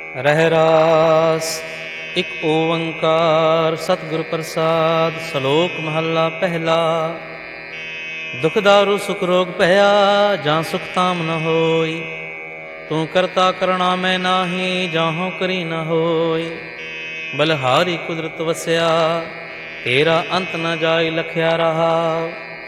ਰਹਿਰਾਸ। ਇੱਕ ਓੰਕਾਰ ਸਤਿਗੁਰ ਪ੍ਰਸਾਦ। ਸ਼ਲੋਕ ਮਹੱਲਾ ਪਹਿਲਾ। ਦੁਖ ਦਾਰੂ ਸੁਖ ਰੋਗ ਭਇਆ, ਜਾਂ ਸੁਖ ਤਾਮ ਨ ਹੋਈ। ਤੂੰ ਕਰਤਾ ਕਰਣਾ ਮੈਂ ਨਾਹੀ, ਜਾਹੋਂ ਕਰੀ ਨ ਹੋਈ। ਬਲਹਾਰੀ ਕੁਦਰਤ ਵਸਿਆ, ਤੇਰਾ ਅੰਤ ਨ ਜਾਈ ਲਖਿਆ ਰਹਾ।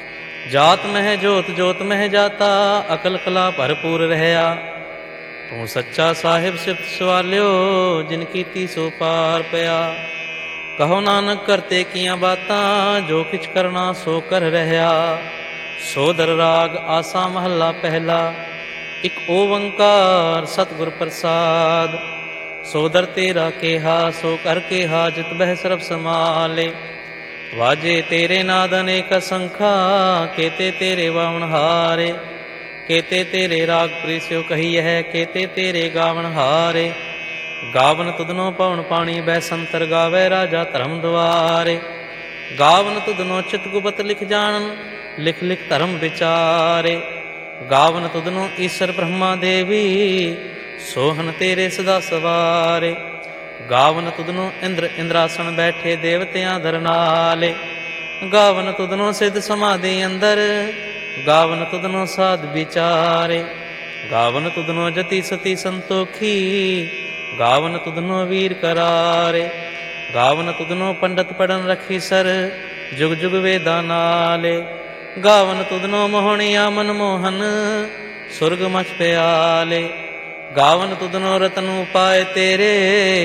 ਜਾਤ ਮਹਿ ਜੋਤ ਜੋਤ ਮਹਿ ਜਾਤਾ, ਅਕਲ ਕਲਾ ਭਰਪੂਰ ਰਹਿਆ। ਤੂੰ ਸੱਚਾ ਸਾਹਿਬ ਸਿਫਤ ਸਵਾਲਿਓ, ਜਿਨ ਕੀਤੀ ਸੋ ਪਾਰ ਪਿਆ। ਕਹੋ ਨਾਨਕ ਕਰਤੇ ਕੀਆਂ ਬਾਤਾਂ, ਜੋ ਕਿਛ ਕਰਨਾ ਸੋ ਕਰ ਰਹਿਆ। ਸੋਦਰ ਰਾਗ ਆਸਾ ਮਹੱਲਾ ਪਹਿਲਾ। ਇੱਕ ਓੰਕਾਰ ਸਤਿਗੁਰ ਪ੍ਰਸਾਦ। ਸੋਦਰ ਤੇਰਾ ਕੇਹਾ, ਸੋ ਕਰ ਕੇਹਾ, ਜਿਤ ਬਹਿ ਸਰਬ ਸਮਾਲੇ। ਵਾਜੇ ਤੇਰੇ ਨਾਦ ਅਨੇਕ ਅਸੰਖਾ, ਕੇਤੇ ਤੇਰੇ ਵਾਵਣ ਹਾਰੇ। ਕੇਤੇ ਤੇਰੇ ਰਾਗ ਪ੍ਰੀਸਿਓ ਕਹੀਐ, ਕੇਤੇ ਤੇਰੇ ਗਾਵਣ ਹਾਰੇ। ਗਾਵਨ ਤੁਧਨੋ ਪਵਨ ਪਾਣੀ ਬੈ ਸੰਤਰ ਗਾਵੈ, ਰਾਜਾ ਧਰਮ ਦੁਆਰੇ। ਗਾਵਨ ਤੁਧਨੋ ਚਿਤ ਗੁਪਤ ਲਿਖ ਜਾਣਨ, ਲਿਖ ਲਿਖ ਧਰਮ ਵਿਚਾਰੇ। ਗਾਵਨ ਤੁਧਨੋ ਈਸ਼ਰ ਬ੍ਰਹਮਾ ਦੇਵੀ, ਸੋਹਨ ਤੇਰੇ ਸਦਾ ਸਵਾਰੇ। ਗਾਵਨ ਤੁਧਨੋ ਇੰਦਰ ਇੰਦਰਾਸਣ ਬੈਠੇ, ਦੇਵਤਿਆਂ ਦਰਨਾਲੇ। ਗਾਵਨ ਤੁਧਨੋ ਸਿੱਧ ਸਮਾਧੀ ਅੰਦਰ, ਗਾਵਨ ਤੁਧਨੋ ਸਾਧ ਵਿਚਾਰੇ। ਗਾਵਨ ਤੁਧਨੋ ਜਤੀ ਸਤੀ ਸੰਤੋਖੀ, ਗਾਵਨ ਤੁਧਨੋ ਵੀਰ ਕਰਾਰੇ। ਗਾਵਨ ਤੁਧਨੋ ਪੰਡਤ ਪੜਨ ਰਖੀ ਸਰ, ਜੁਗ ਜੁਗ ਵੇਦਾਂ ਨਾਲੇ। ਗਾਵਨ ਤੁਧਨੋ ਮੋਹਣਿਆ ਮਨਮੋਹਨ, ਸੁਰਗ ਮਛ ਪਿਆਲੇ। ਗਾਵਨ ਤੁਧਨੋ ਰਤਨ ਉਪਾਏ ਤੇਰੇ,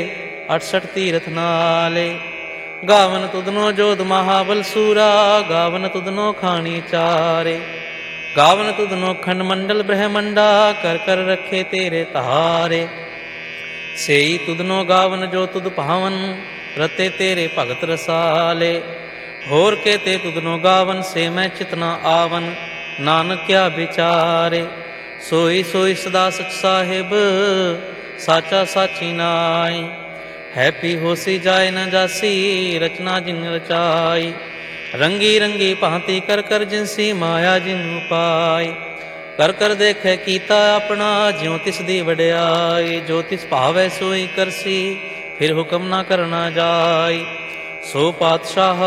68 ਤੀਰਥ ਨਾਲੇ। ਗਾਵਨ ਤੁਧਨੋ ਜੋਧ ਮਹਾਬਲ ਸੂਰਾ, ਗਾਵਨ ਤੁਧਨੋ ਖਾਣੀ ਚਾਰੇ। ਗਾਵਨ ਤੁਧਨੋ ਖੰਡ ਮੰਡਲ ਬ੍ਰਹਮੰਡਾ, ਕਰ ਕਰ ਰੱਖੇ ਤੇਰੇ ਧਾਰੇ। ਸੇਈ ਤੁਧਨੋ ਗਾਵਨ ਜੋ ਤੁਧ ਭਾਵਨ, ਰਤੇ ਤੇਰੇ ਭਗਤ ਰਸਾਲੇ। ਹੋਰ ਕੇਤੇ ਤੁਧਨੋ ਗਾਵਨ, ਸੇ ਮੈਂ ਚਿਤ ਨ ਆਵਨ, ਨਾਨਕ ਕਿਆ ਵਿਚਾਰੇ। ਸੋਈ ਸੋਈ ਸਦਾ ਸਚ ਸਾਹਿਬ, ਸਾਚਾ ਸਾਚੀ ਨਾਈ। ਹੈਪੀ ਹੋਸੀ ਜਾਏ ਨ ਜਾਸੀ, ਰਚਨਾ ਜਿਨ ਰਚਾਈ। ਰੰਗੀ ਰੰਗੀ ਭਾਂਤੀ ਕਰ ਕਰ ਜਿਨਸੀ, ਮਾਇਆ ਜਿਨ ਪਾਈ। ਕਰ ਕਰ ਦੇਖੈ ਕੀਤਾ ਆਪਣਾ, ਜਿਉ ਤਿਸ ਦੀ ਵਡਿਆਈ। ਜੋ ਤਿਸ ਭਾਵੈ ਸੋਈ ਕਰਸੀ, ਫਿਰ ਹੁਕਮ ਨਾ ਕਰਨਾ ਜਾਈ। ਸੋ ਪਾਤਸ਼ਾਹ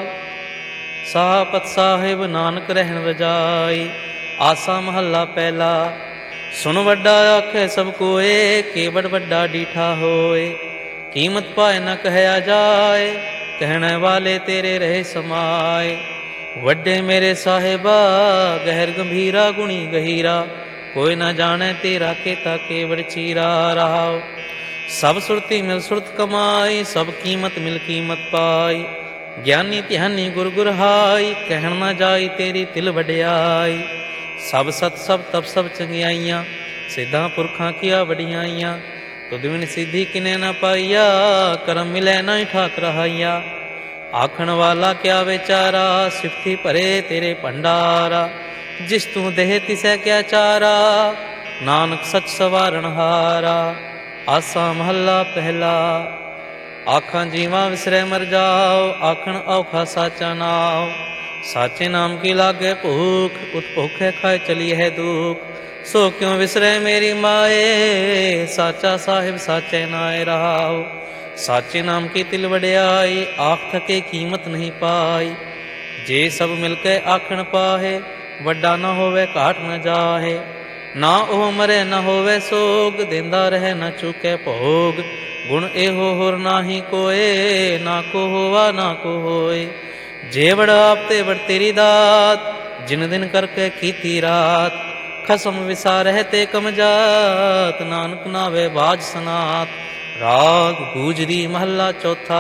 ਸਾਹਪਤ ਸਾਹਿਬ, ਨਾਨਕ ਰਹਿਣ ਰਜਾਈ। ਆਸਾ ਮਹੱਲਾ ਪਹਿਲਾ। ਸੁਣ ਵੱਡਾ ਆਖੈ ਸਭ ਕੋਏ, ਕੇਵੜ ਵੱਡਾ ਡੀਠਾ ਹੋਏ। ਕੀਮਤ ਪਾਏ ਨ ਕਹਿਆ ਜਾਏ, ਕਹਿਣੇ ਵਾਲੇ ਤੇਰੇ ਰਹੇ ਸਮਾਏ। ਵੱਡੇ ਮੇਰੇ ਸਾਹਿਬਾ, ਗਹਿਰ ਗੰਭੀਰਾ ਗੁਣੀ ਗਹੀਰਾ। ਕੋਈ ਨਾ ਜਾਣੈ ਤੇਰਾ ਕੇਤਾ ਕੇਵੜ ਚੀਰਾ ਰਹਾਉ। ਸਭ ਸੁਰਤੀ ਮਿਲ ਸੁਰਤ ਕਮਾਈ, ਸਭ ਕੀਮਤ ਮਿਲ ਕੀਮਤ ਪਾਈ। ਗਿਆਨੀ ਧਿਆਨੀ ਗੁਰ ਗੁਰ ਹਾਈ, ਕਹਿਣ ਨਾ ਜਾਈ ਤੇਰੀ ਤਿਲ ਵਡਿਆਈ। ਸਭ ਸਤ ਸਭ ਤਪ ਸਭ ਚੰਗਿਆਈਆਂ, ਸਿੱਧਾਂ ਪੁਰਖਾਂ ਕੀਆ ਵਡਿਆਈਆਂ। ਤੁਧ ਬਿਨ ਸਿੱਧੀ ਕਿਨੇ ਨ ਪਾਈਆ, ਕਰਮ ਮਿਲੈ ਨਾ ਠਾਕ ਰਹਾਈਆ। ਆਖਣ ਵਾਲਾ ਕਿਆ ਵਿਚਾਰਾ, ਸਿਫਤੀ ਭਰੇ ਤੇਰੇ ਭੰਡਾਰਾ। ਜਿਸ ਤੂੰ ਦੇਹ ਤਿਸੈ ਕਿਆ ਚਾਰਾ, ਨਾਨਕ ਸੱਚ ਸਵਾਰਣ ਹਾਰਾ। ਆਸਾ ਮਹੱਲਾ ਪਹਿਲਾ। ਆਖਾਂ ਜੀਵਾਂ ਵਿਸਰੈ ਮਰ ਜਾਓ, ਆਖਣ ਔਖਾ ਸਾਚਾ ਨਾਉ। ਸਾਚੇ ਨਾਮ ਕੀ ਲਾਗੇ ਭੂਖ, ਉਤ ਭੁਖੈ ਖਾਏ ਚਲੀ ਹੈ ਦੁਖ। ਸੋ ਕਿਉ ਵਿਸਰੈ ਮੇਰੀ ਮਾਏ, ਸਾਚਾ ਸਾਹਿਬ ਸਾਚੇ ਨਾਏ ਰਹਾਉ। ਸਾਚੇ ਨਾਮ ਕੀ ਤਿਲ ਵਡਿਆਈ, ਆਖ ਥਕੇ ਕੀਮਤ ਨਹੀਂ ਪਾਈ। ਜੇ ਸਭ ਮਿਲ ਕੇ ਆਖਣ ਪਾਹੇ, ਵੱਡਾ ਨਾ ਹੋਵੇ ਘਾਟ ਨ ਜਾਹੇ। ਨਾ ਉਹ ਮਰੇ ਨਾ ਹੋਵੇ ਸੋਗ, ਦੇਂਦਾ ਰਹਿ ਨਾ ਚੁਕੇ ਭੋਗ। ਗੁਣ ਇਹੋ ਹੋਰ ਨਾਹੀ ਕੋਏ, ਨਾ ਕੋ ਹੋਵਾ ਨਾ ਕੋ ਹੋਏ। ਜੇ ਵੜ ਆਪ ਤੇ ਵੜ ਤੇਰੀ ਦਾਤ, ਜਿਨ ਦਿਨ ਕਰਕੇ ਕੀਤੀ ਰਾਤ। ਖਸਮ ਵਿਸਾਰਹਿ ਤੇ ਕਮ ਜਾਤ, ਨਾਨਕ ਨਾਵੇ ਬਾਜ ਸਨਾਤ। ਰਾਗ ਗੂਜਰੀ ਮਹੱਲਾ ਚੌਥਾ।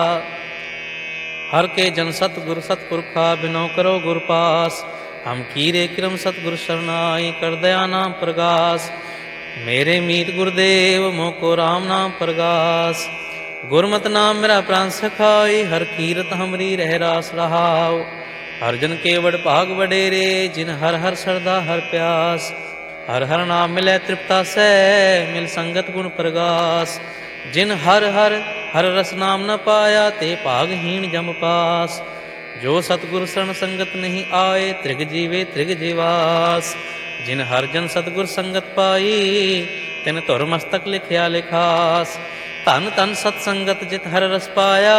ਹਰ ਕੇ ਜਨ ਸਤਿਗੁਰ ਸਤਿਪੁਰਖਾ, ਬਿਨੋ ਕਰੋ ਗੁਰ ਪਾਸ। ਹਮ ਕੀਰੇ ਕਿਰਮ ਸਤਿਗੁਰ ਸਰਨਾਈ, ਕਰ ਦਇਆ ਨਾਮ ਪ੍ਰਗਾਸ। ਮੇਰੇ ਮੀਤ ਗੁਰਦੇਵ, ਮੋਕੋ ਰਾਮ ਨਾਮ ਪ੍ਰਗਾਸ। ਗੁਰਮਤਿ ਨਾਮ ਮੇਰਾ ਪ੍ਰਾਨ ਸਖਾਈ, ਹਰ ਕੀਰਤ ਹਮਰੀ ਰਹਿ ਰਾਸ ਰਹਾਉ। ਹਰ ਜਨ ਕੇਵੜ ਭਾਗ ਵਡੇਰੇ, ਜਿਨ ਹਰ ਹਰ ਸਰਦਾ ਹਰ ਪਿਆਸ। ਹਰ ਹਰ ਨਾਮ ਮਿਲੈ ਤ੍ਰਿਪਤਾ ਸੈ, ਮਿਲ ਸੰਗਤ ਗੁਣ ਪ੍ਰਗਾਸ। ਜਿਨ ਹਰ ਹਰ ਹਰ ਰਸ ਨਾਮ ਨ ਪਾਇਆ, ਤੇ ਭਾਗਹੀਣ ਜਮ ਪਾਸ। ਜੋ ਸਤਿਗੁਰ ਸਰਣ ਸੰਗਤ ਨਹੀਂ ਆਏ, ਤ੍ਰਿਗ ਜੀਵੇ ਤ੍ਰਿਗ ਜੀਵਾਸ। ਜਿਨ ਹਰ ਜਨ ਸਤਿਗੁਰ ਸੰਗਤ ਪਾਈ, ਤਿਨ ਧੁਰ ਮਸਤਕ ਲਿਖਿਆ ਲਿਖਾਸ। ਧਨ ਧਨ ਸਤ ਸੰਗਤ ਜਿਤ ਹਰ ਰਸ ਪਾਇਆ,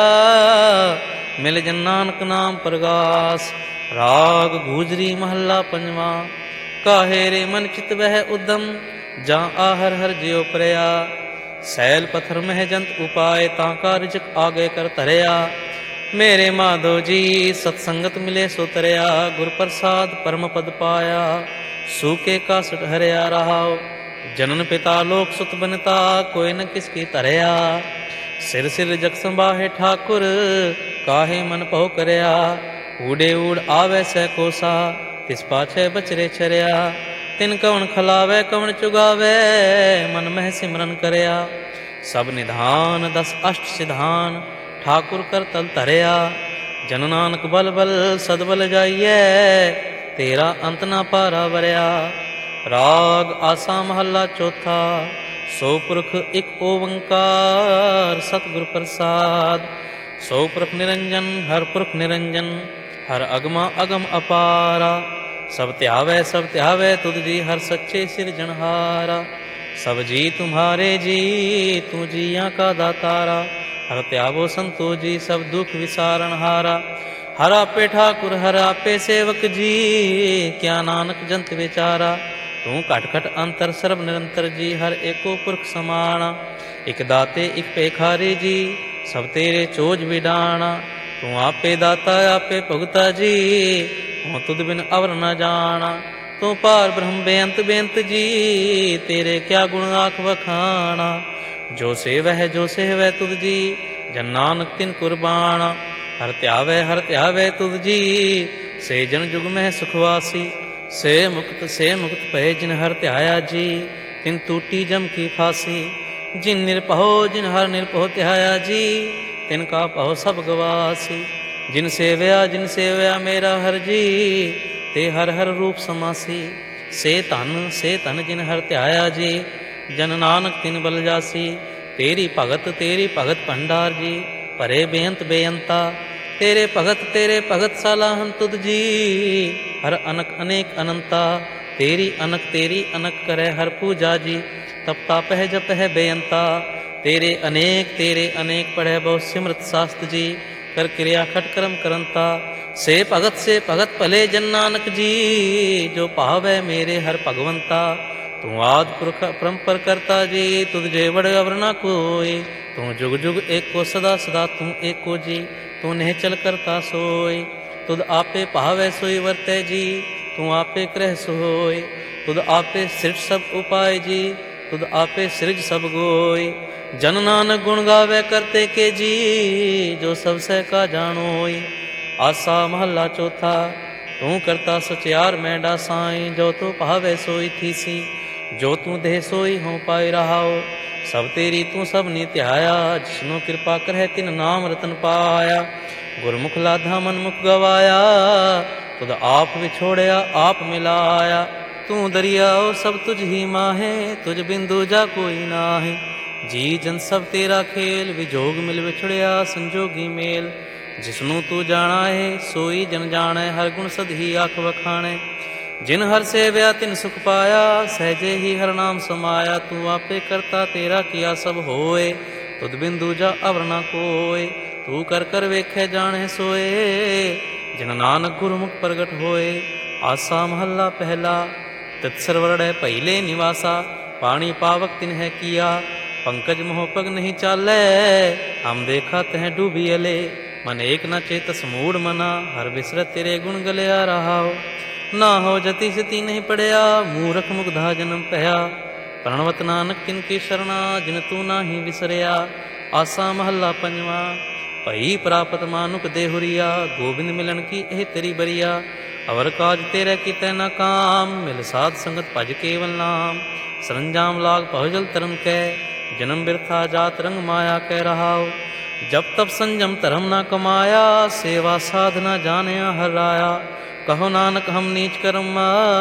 ਮਿਲ ਜਨ ਨਾਨਕ ਨਾਮ ਪ੍ਰਗਾਸ। ਰਾਗ ਗੂਜਰੀ ਮਹੱਲਾ ਪੰਜਵਾਂ। ਕਾਹੇ ਰੇ ਮਨ ਚਿਤ ਵਹਿ ਉਦਮ, ਜਾਂ ਆਹਰ ਹਰ ਜਿਉ ਪਰਿਆ। ਸੈਲ ਪੱਥਰ ਮਹਿ ਜੰਤ ਉਪਾਏ, ਤਾਂ ਕਾ ਰਿਜਕ ਆਗੇ ਕਰ ਧਰਿਆ। ਮੇਰੇ ਮਾਧੋ ਜੀ ਸਤ ਸੰਗਤ ਮਿਲੇ ਸੋ ਤਰਿਆ, ਗੁਰ ਪ੍ਰਸਾਦ ਪਰਮ ਪਦ ਪਾਇਆ। ਸੂਕੇ ਕਾ ਸੁਟ ਹਰਿਆ ਰਹਾਉ, ਜਨਨ ਪਿਤਾ ਲੋਕ ਸੁਤ ਬਨਤਾ, ਕੋਈ ਨ ਕਿਸ ਕੀ ਧਰਿਆ। ਸਿਰ ਸਿਰ ਜਗ ਸੰਭਾਹੇ ਠਾਕੁਰ, ਕਾਹੇ ਮਨ ਭਉ ਕਰਿਆ। ਊੜੇ ਊੜ ਆਵੈ ਸਹਿ ਕੋਸਾ, ਤਿਸ ਪਾਛੈ ਬਚਰੇ ਚਰਿਆ। ਤਿਨ ਕਵਣ ਖਲਾਵੈ ਕਵਣ ਚੁਗਾਵੈ, ਮਨ ਮਹਿ ਸਿਮਰਨ ਕਰਿਆ। ਸਭ ਨਿਧਾਨ ਦਸ ਅਸ਼ਟ ਸਿਧਾਨ, ਠਾਕੁਰ ਕਰ ਤਲ ਧਰਿਆ। ਜਨ ਨਾਨਕ ਬਲ ਬਲ ਸਦ ਬਲ ਜਾਈਐ, ਤੇਰਾ ਅੰਤ ਨਾ ਪਾਰਾ ਵਰਿਆ। ਰਾਗ ਆਸਾ ਮਹੱਲਾ ਚੌਥਾ। ਸੋ ਪੁਰਖ ਇੱਕ ਓੰਕਾਰ, ਸਤਿਗੁਰ ਪ੍ਰਸਾਦ। ਸੋ ਪੁਰਖ ਨਿਰੰਜਨ, ਹਰ ਪੁਰਖ ਨਿਰੰਜਨ, ਹਰ ਅਗਮਾ ਅਗਮ ਅਪਾਰਾ। ਸਭ ਧਿਆਵੈ ਤੁਧ ਜੀ, ਹਰ ਸੱਚੇ ਸਿਰਜਣਹਾਰਾ। ਸਭ ਜੀ ਤੁਮਹਾਰੇ ਜੀ, ਤੂੰ ਜੀਆਂ ਕਾ ਦਾਤਾਰਾ। ਹਰ ਧਿਆਵੋ ਸੰਤੋ ਜੀ, ਸਭ ਦੁਖ ਵਿਸਾਰਣਹਾਰਾ। ਹਰ ਆਪੇ ਠਾਕੁਰ, ਹਰ ਆਪੇ ਸੇਵਕ ਜੀ, ਕਿਆ ਨਾਨਕ ਜੰਤ ਵਿਚਾਰਾ। ਤੂੰ ਘਟ ਘਟ ਅੰਤਰ ਸਰਬ ਨਿਰੰਤਰ ਜੀ, ਹਰ ਏਕੋ ਪੁਰਖ ਸਮਾਣਾ। ਇਕ ਦਾਤੇ ਇਕ ਭੇਖਾਰੀ ਜੀ, ਸਭ ਤੇਰੇ ਚੋਜ ਵਿਡਾਣਾ। ਤੂੰ ਆਪੇ ਦਾਤਾ ਆਪੇ ਭੁਗਤਾ ਜੀ, ਹਉ ਤੁਧ ਬਿਨ ਅਵਰ ਨ ਜਾਣਾ। ਤੂੰ ਪਾਰ ਬ੍ਰਹਮ ਬੇਅੰਤ ਬੇਅੰਤ ਜੀ, ਤੇਰੇ ਕਿਆ ਗੁਣ ਆਖ ਵਖਾਣਾ। ਜੋ ਸੇਵੈ ਤੁਧ ਜੀ, ਜਨ ਨਾਨਕ ਤਿਨ ਕੁਰਬਾਣਾ। ਹਰ ਧਿਆਵੈ ਤੁਧ ਜੀ, ਸੇ ਜਨ ਜੁਗ ਮਹਿ ਸੁਖਵਾਸੀ। ਸੇ ਮੁਕਤ ਭਏ ਜਿਨ ਹਰ ਧਿਆਇਆ ਜੀ, ਤਿਨ ਟੂਟੀ ਜਮ ਕੀ ਫਾਸੀ। ਜਿਨ ਨਿਰਭਉ ਜਿਨ ਹਰ ਨਿਰਭਉ ਧਿਆਇਆ ਜੀ, ਤਿਨ ਕਾ ਭਉ ਸਭ ਗਵਾਸੀ। ਜਿਨ ਸੇਵਿਆ ਮੇਰਾ ਹਰ ਜੀ, ਤੇ ਹਰ ਹਰ ਰੂਪ ਸਮਾਸੀ। ਸੇ ਧਨ ਜਿਨ ਹਰ ਧਿਆਇਆ ਜੀ, ਜਨ ਨਾਨਕ ਤਿਨ ਬਲ ਜਾਸੀ। ਤੇਰੀ ਭਗਤ ਭੰਡਾਰ ਜੀ, ਭਰੇ ਬੇਅੰਤ ਬੇਅੰਤਾ। ਤੇਰੇ ਭਗਤ ਸਲਾਹਨ ਤੁਧ ਜੀ, ਹਰ ਅਨਕ ਅਨੇਕ ਅਨੰਤਾ। ਤੇਰੀ ਅਨਕ ਕਰੈ ਹਰ ਪੂਜਾ ਜੀ, ਤਪਤਾ ਪਹਿ ਜਪਹਿ ਬੇਅੰਤਾ। ਤੇਰੇ ਅਨੇਕ ਪੜ੍ਹੈ ਬਹੁ ਸਿਮਰਤ ਸਾਸਤ ਜੀ, ਕਰ ਕਿਰਿਆ ਖਟ ਕਰਮ ਕਰੰਤਾ। ਸੇ ਭਗਤ ਭਲੇ ਜਨ ਨਾਨਕ ਜੀ, ਜੋ ਭਾਵੈ ਮੇਰੇ ਹਰ ਭਗਵੰਤਾ। ਤੂੰ ਆਦਿ ਪੁਰਖ ਪਰੰਪਰ ਕਰਤਾ ਜੀ, ਤੁਧ ਜੇ ਵਡ ਅਵਰ ਨ ਕੋਇ। ਤੂੰ ਜੁਗ ਜੁਗ ਏਕੋ ਸਦਾ ਸਦਾ ਤੂੰ ਏਕੋ ਜੀ, ਤੂੰ ਨਿਹਚਲ ਕਰਤਾ ਸੋਇ। ਤੁਧ ਆਪੇ ਭਾਵੈ ਸੋਈ ਵਰਤੈ ਜੀ, ਤੂੰ ਆਪੇ ਕਰਹਿ ਸੋਇ। ਤੁਧ ਆਪੇ ਸਿਰਜ ਸਭ ਉਪਾਇ ਜੀ, ਤੁਧ ਆਪੇ ਸਿਰਜ ਸਭ ਗੋਇ। ਜਨ ਨਾਨਕ ਗੁਣ ਗਾਵੇ ਕਰਤੇ ਕੇ ਜੀ, ਜੋ ਸਭ ਸਹਿ ਕਾ ਜਾਣੋਈ। ਆਸਾ ਮਹੱਲਾ ਚੌਥਾ। ਤੂੰ ਕਰਤਾ ਸਚਿਆਰ ਮੈਂਡਾ ਸਾਈ, ਜੋ ਤੂੰ ਭਾਵੇ ਸੋਈ ਥੀਸੀ। ਜੋ ਤੂੰ ਦੇਹ ਸੋਈ ਹੋਂ ਪਾਈ ਰਹਾਓ, ਸਭ ਤੇਰੀ ਤੂੰ ਸਭ ਨੀ ਧਿਆਇਆ। ਜਿਸਨੂੰ ਕਿਰਪਾ ਕਰਹਿ ਤਿਨ ਨਾਮ ਰਤਨ ਪਾਇਆ। ਗੁਰਮੁਖ ਲਾਧਾ ਮਨਮੁਖ ਗਵਾਇਆ, ਤੁਧ ਆਪ ਵਿਛੋੜਿਆ ਆਪ ਮਿਲਾਇਆ। ਤੂੰ ਦਰਿਆਓ ਸਭ ਤੁਝ ਹੀ ਮਾਹੇ, ਤੁਝ ਬਿਨ ਦੂਜਾ ਕੋਈ ਨਾਹੀ। ਜੀ ਜਨ ਸਭ ਤੇਰਾ ਖੇਲ, ਵਿਜੋਗ ਮਿਲ ਵਿਛੜਿਆ ਸੰਜੋਗੀ ਮੇਲ। ਜਿਸਨੂੰ ਤੂੰ ਜਾਣਾ ਏ ਸੋਈ ਜਨ ਜਾਣੈ, ਹਰ ਗੁਣ ਸਦ ਹੀ ਆਖ ਵਖਾਣੈ। ਜਿਨ ਹਰ ਸੇਵਿਆ ਤਿਨ ਸੁਖ ਪਾਇਆ, ਸਹਿਜੇ ਹੀ ਹਰ ਨਾਮ ਸਮਾਇਆ। ਤੂੰ ਆਪੇ ਕਰਤਾ ਤੇਰਾ ਕੀਆ ਸਭ ਹੋਏ, ਤੁਧ ਬਿਨ ਦੂਜਾ ਅਵਰ ਨ ਕੋਇ। ਤੂੰ ਕਰ ਕਰ ਵੇਖੈ ਜਾਣੈ ਸੋਏ, ਜਿਨ ਨਾਨਕ ਗੁਰਮੁਖ ਪ੍ਰਗਟ ਹੋਏ। ਆਸਾ ਮਹੱਲਾ ਪਹਿਲਾ। ਤਿਤ ਸਰਵਰੜੈ ਪਹਿਲੇ ਨਿਵਾਸਾ, ਪਾਣੀ ਪਾਵਕ ਤਿਨ ਹੈ ਕੀਆ। ਪੰਕਜ ਮੋਹ ਪਗ ਨਹੀਂ ਚਾਲੈ, ਹਮ ਦੇਖਾ ਤਹਿ ਡੂਬੀ ਅਲੇ। ਮਨ ਏਕ ਨ ਚੇਤਸ ਮੂੜ ਮਨਾ, ਹਰ ਬਿਸਰਤ ਤੇਰੇ ਗੁਣ ਗਲਿਆ ਰਹਾਓ। ਨਾ ਹੋ ਜਤੀ ਸਤੀ ਨਹੀਂ ਪੜਿਆ, ਮੂਰਖ ਮੁਗਧਾ ਜਨਮ ਭਇਆ। ਪ੍ਰਣਵਤ ਨਾਨਕ ਤਿਨ ਕੀ ਸ਼ਰਣਾ, ਜਿਨ ਤੂੰ ਨਾਹੀ ਵਿਸਰਿਆ। ਆਸਾ ਮਹੱਲਾ ਪੰਜਵਾਂ। ਭਈ ਪ੍ਰਾਪਤ ਮਾਨੁਕ ਦੇਹੁਰੀਆ, ਗੋਬਿੰਦ ਮਿਲਣ ਕੀ ਇਹ ਤੇਰੀ ਬਰੀਆ। ਅਵਰ ਕਾਜ ਤੇਰੇ ਕੀਤੈ ਨ ਕਾਮ, ਮਿਲ ਸਾਧ ਸੰਗਤ ਭਜ ਕੇਵਲ ਨਾਮ। ਸਰੰਜਾਮ ਲਾਗ ਭਵਜਲ ਧਰਮ ਕੈ, ਜਨਮ ਬਿਰਥਾ ਜਾਤ ਰੰਗ ਮਾਇਆ ਕਹਿ ਰਹਾਓ। ਜਬ ਤਬ ਸੰਜਮ ਧਰਮ ਨਾ ਕਮਾਇਆ, ਸੇਵਾ ਸਾਧਨਾ ਜਾਣਿਆ ਹਰ ਰਾਇਆ। ਕਹੋ ਨਾਨਕ ਹਮ ਨੀਚ ਕਰਮਾ,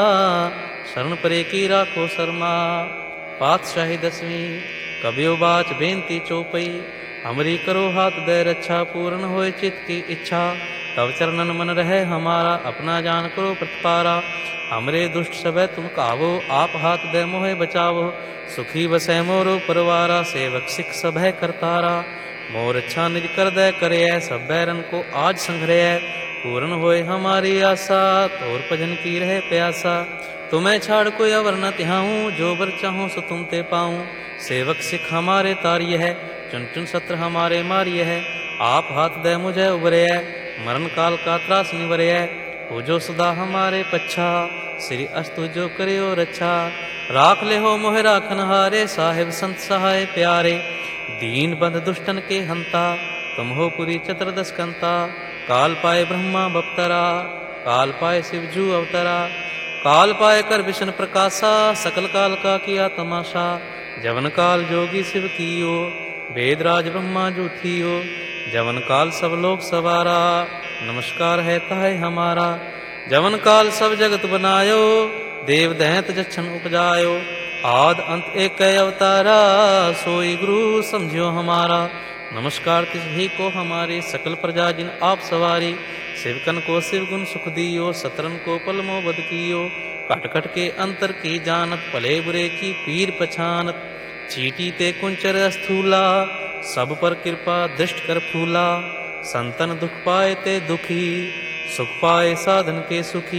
ਸ਼ਰਨ ਪਰੇ ਕੀ ਰਾਖੋ ਸਰਮਾ। ਪਾਤਸ਼ਾਹੀ ਦਸਵੀਂ। ਕਬਿਓ ਬਾਚ ਬੇਨਤੀ ਚੋਪਈ, ਹਮਰੀ ਕਰੋ ਹਾਥ ਦੈ ਰੱਛਾ। ਪੂਰਨ ਹੋਏ ਚਿਤ ਕੀ ਇੱਛਾ, ਤਵ ਚਰਨਨ ਮਨ ਰਹਿ ਹਮਾਰਾ। ਆਪਣਾ ਜਾਨ ਕਰੋ ਪ੍ਰਤਪਾਰਾ, हमरे दुष्ट सबे तुम कावो, आप हाथ दे मोहे बचावो। सुखी बसै मोरो परवारा, सेवक सिख सभै करतारा। मोर अच्छा निज कर दे करे, सब बैरन को आज संघरे। पूर्ण होए हमारी आशा, तोर भजन की रहे प्यासा। तुम्हें छाड़ कोई अवर न तिहाऊं, जो बर चाहूं सो तुम ते पाऊं। सेवक सिख हमारे तारिय है, चुन चुन सत्र हमारे मारिय है। आप हाथ दे मुझे उबरे, मरण काल का त्रास निवरे। हो जो सदा हमारे पच्छा, श्री अस्तु जो करे और रक्षा। राख ले हो मोहे राखन हारे, साहिब संत सहाय प्यारे। दीन बंध दुष्टन के हंता, तुम हो पुरी चतुर्दश कंता। काल पाए ब्रह्मा बप्तरा, काल पाए शिव जू अवतरा। काल पाए कर विष्णु प्रकाशा, सकल काल का किया तमाशा। जवन काल जोगी शिव कियो, वेदराज ब्रह्मा जू थियो। जवन काल सब लोग सवारा, नमस्कार है ताहे हमारा। जवन काल सब जगत बनायो, देव दैत जच्छन उपजायो। आद अंत एक अवतारा, सोई गुरु समझियो हमारा। नमस्कार तिसही को हमारी, सकल प्रजा जिन आप सवारी। शिवकन को शिव गुण सुख दियो, सतरन को पलमो बद कियो। कट कट के अंतर की जानत, पले बुरे की पीर पछानत। चीटी ते कुंचर स्थूला, सब पर कृपा दृष्ट कर फूला। संतन दुख पाए ते दुखी, सुख पाए साधन के सुखी।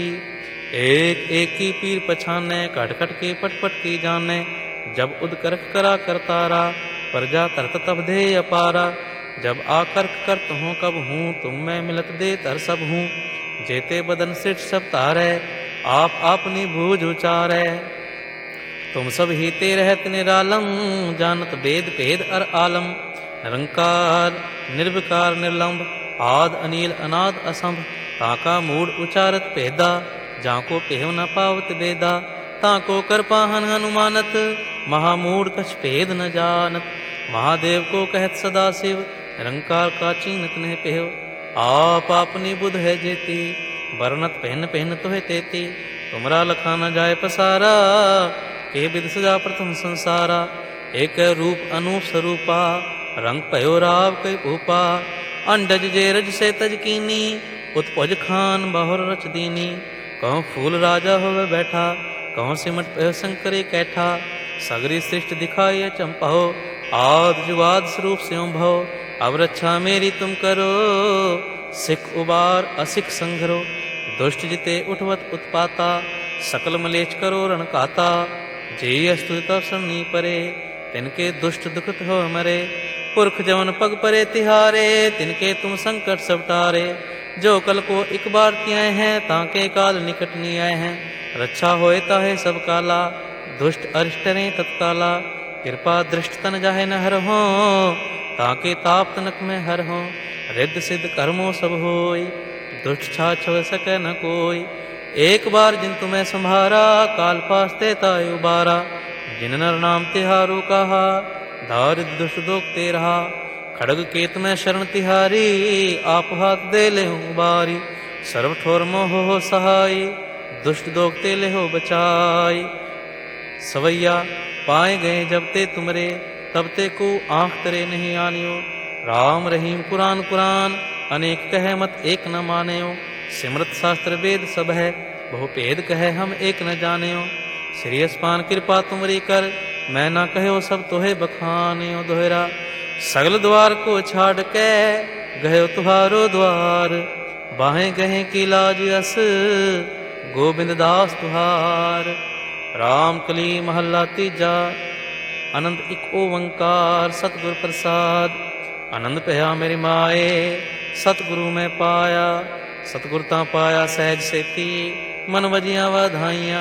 एक एक की पीर पछाने, कट कट के पट पट की जाने। जब उद करख करा करतारा, प्रजा तरत तब दे अपारा। जब आकर करत हूँ कब हूँ, तुम मैं मिलत दे तर सब हूँ। जेते बदन सिठ सब तारे, आप अपनी भूज उचारे। तुम सब ही ते रहत निरालम, जानत वेद भेद अर आलम। निरंकार निर्विकार निर्लंब, आद अनिल अनाद असंभ। ताका मूड उचारत भेदा, जाको पेहव न पावत वेदा। ताको कर पाहन हनुमानत, महामूड कछ भेद न जानत। महादेव को कहत सदा शिव, निरंकार का चीनत नहीं पेहव। आप अपनी बुध है जेती, बरनत पहन पहन तो है तेती। तुमरा लखा न जाय पसारा, के विद सजा प्रथम संसारा। एक रूप अनूप स्वरूपा, रंग पयो राव कई भूपा। अंडज जे रज से तज कीनी, उत्पज खान बहुर रच दीनी। कहूँ फूल राजा होवे बैठा, कहूँ सिमट पयो शंकरे कैठा। सगरी सृष्टि दिखाई चंपाहो, आद जुवाद स्वरूप से भव। अब रक्षा मेरी तुम करो, सिख उबार असिख संघरो। दुष्ट जिते उठवत उत्पाता, सकल मलेच करो रण काता। जे अस्तुता सरनी परे, तिनके दुष्ट दुखत हो मरे। पुरख जवन पग परे तिहारे, तिनके तुम संकट सब टारे। जो कल को एक बार त्याए हैं, ताके काल निकट नहीं आए हैं। रक्षा होए ताहे सब काला, दुष्ट अरिष्ट रे तत्काला। कृपा दृष्ट तन जाहे न हर हो, ताके ताप तनक में हर हो। रिद्ध सिद्ध कर्मों सब होई, दुष्ट छाछ हो सके न कोई। एक बार जिन तुम्हें संभारा, काल पासते ताय उबारा। जिन नर नाम तिहारू कहा, दारिद्र दुष्ट दोखते रहा। खड़ग केत में शरण तिहारी, आप हाथ दे ले बारी। सर्व ठोर मोह हो सहाय, दुष्ट दोखते ले हो बचाई। सवैया पाए गए जब ते तुमरे, तब ते को आंख तरे नहीं आनियो। राम रहीम पुराण पुराण, अनेक कहे मत एक न मानयो। सिमरत शास्त्र वेद सब है, बहु भेद कहे हम एक न जानियो। श्री अस्पान कृपा तुमरी कर, मैं ना कहो सब तोहे बखानियो दोहरा। सगल द्वार को छाड़ के, गयो तुहारो द्वार। बाहें गहे की लाज अस, गोविंद दास तुहार। राम कली महला तीजा, आनंद एक ओंकार सतगुर प्रसाद। आनंद पया मेरी माए, सतगुरु में पाया। सतगुरता पाया सहज सेती, मन वजिया वाधाइया।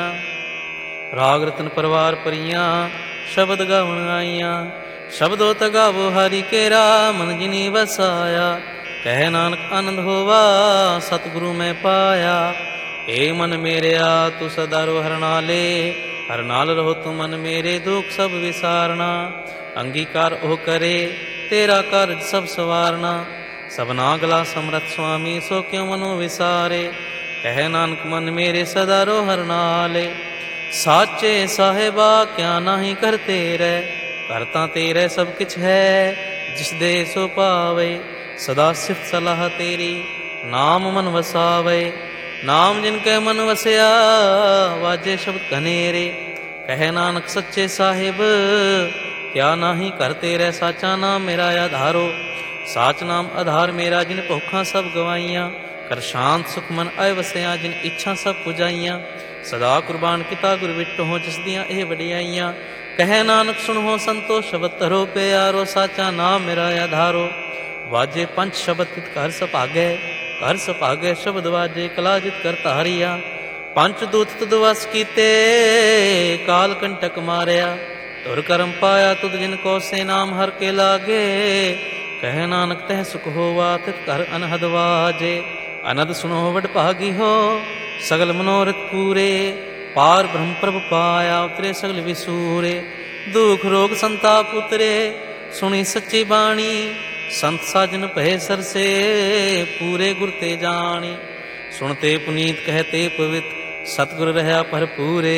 राग रतन परवार परियां, शब्द गावन आइया। शब्दों तगावो हरि केरा, मन जिनी वसाया। कह नानक आनंद होवा, सतगुरु में पाया। ए मन मेरे आ तू सदा रो हरनाले, हरनाल रहो तू मन मेरे दुख सब विसारना। अंगीकार ओ करे, तेरा कार्य सब सवारना। सबना गला समरथ स्वामी, सो क्यों मनो विसारे। कह नानक मन मेरे सदा रो हरनाले। साचे साहेबा क्या नाही करते रह, करता तेरे सब किछ है। जिस दे सो पावे, सदा सिफ्त सलाह तेरी, नाम मन वसावे। नाम जिनके मन वसया वाजे शब्द घनेरे। कहे नानक सच्चे साहिब क्या नाही कर तेरे साचा नाम मेरा आधारो। साच नाम आधार मेरा जिन भुखा सब गवाइयाँ। कर शांत सुख मन आए वसया जिन इच्छा सब पुजाइयाँ। सदा कुर्बान किता गुर विटो हो जिस दियाँ ਇਹ ਵਡਿਆਈਆਂ। कहे नानक सुनो संतो शब्द धरो प्यारो साचा नाम मेरा आधारो। वाजे पंच शब्द तित घर सभागे घर सभागे शब्द वाजे कला जित कर तारिया। पंच दूत तुद वस कीते काल कंटक मारिया। तुर करम पाया तुद जिनको से नाम हर के लागे। कहे नानक तह सुख होवा तित घर अनहद वाजे। अनद सुनो वड भागी हो सगल मनोरथ पूरे। पार ब्रह्म प्रभ पाया उतरे सगल विसूरे। दुख रोग संताप उतरे सुनी सच्ची बाणी। संत साजन भय सरसे पूरे गुर ते जानी। सुनते पुनीत कहते पवित सतगुर रहा भरपूरे।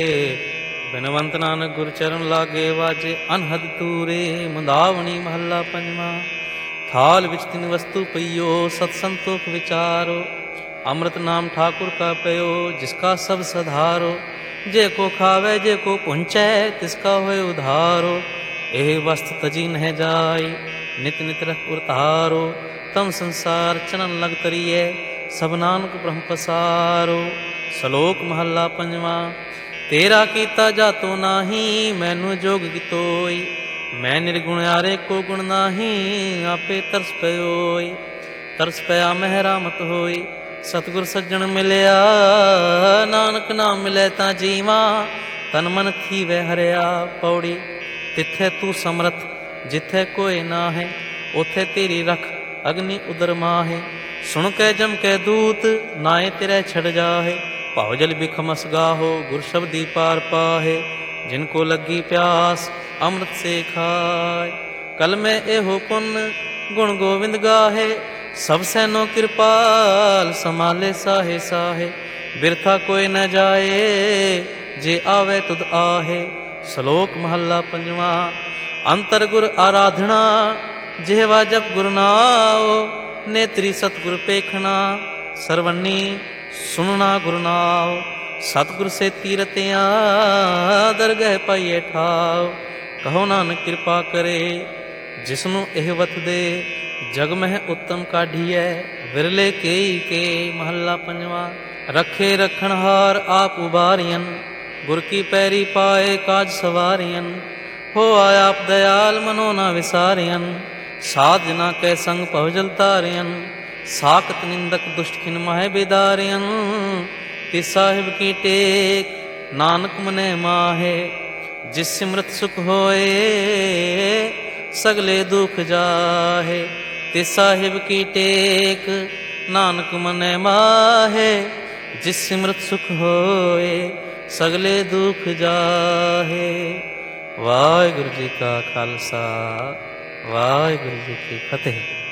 बिनवंत नानक गुर चरण लागे वाजे अनहद तूरे। मुंदावनी महला पंजवा। थाल विच तिन वस्तु पइयो सतसंतोख विचारो। अमृत नाम ठाकुर का पयो जिसका सब सधारो। जे को खावे जे को पुंचै तिसका होए उधारो। एह वस्तु तजी नह जाय नित नित रख उतारो। तम संसार चनन लग तरिए सब नानक ब्रह्म पसारो। सलोक महला पंजवा। तेरा कीता जातो नाही मैनू जोग कितोई। मैं निर्गुण आरे को गुण नाही आपे तरस पयोई। तरस पया महरामत होई सतगुर सज्जन मिलया। नानक नाम मिले ता जीवा तन मन थीवे हरिया। पौड़ी तिथे तू समरथ जिथे कोई ना है उथे तेरी रख अग्नि उदर माहे। सुन के जम के दूत नाए तेरे छड़ जाहे। भाव जल बिखमस गाहो गुर शब्दी पार पाहे। जिनको लगी प्यास अमृत से खाए। कल में एहो पुन गुण गोविंद गाहे। सब सैनो कृपाल संभाले साहे साहे। बिरथा कोई न जाए जे आवे तुद आहे। सलोक महला पंजवा। अंतर गुर आराधना जेवा जप गुरु नाओ। नेत्री सतगुर पेखना सरवनी सुनना गुरु नाओ। सतगुर से तीरतियाँ दरगह पाइए ठाओ। कहो नानक कृपा करे जिसनु एह वत दे। जग मह उत्तम काढ़िए विरले के महला पंजवा। रखे रखन हार आप उबारियन गुर की पैरी पाए काज सवारियन। हो आया आप दयाल मनो ना विसारियन। साध जना कै संग पहुजल तारियन। साकत निंदक दुष्ट खिन माहे बिदारियन। तिस साहिब की टेक नानक मने माहे। जिस सिमरत सुख होए सगले दुख जाहे। तिस साहिब की टेक नानक मने माहे। जिस सिमरत सुख होए सगले दुख जाहे। वाहिगुरु जी का खालसा वाहिगुरु जी की फतेह।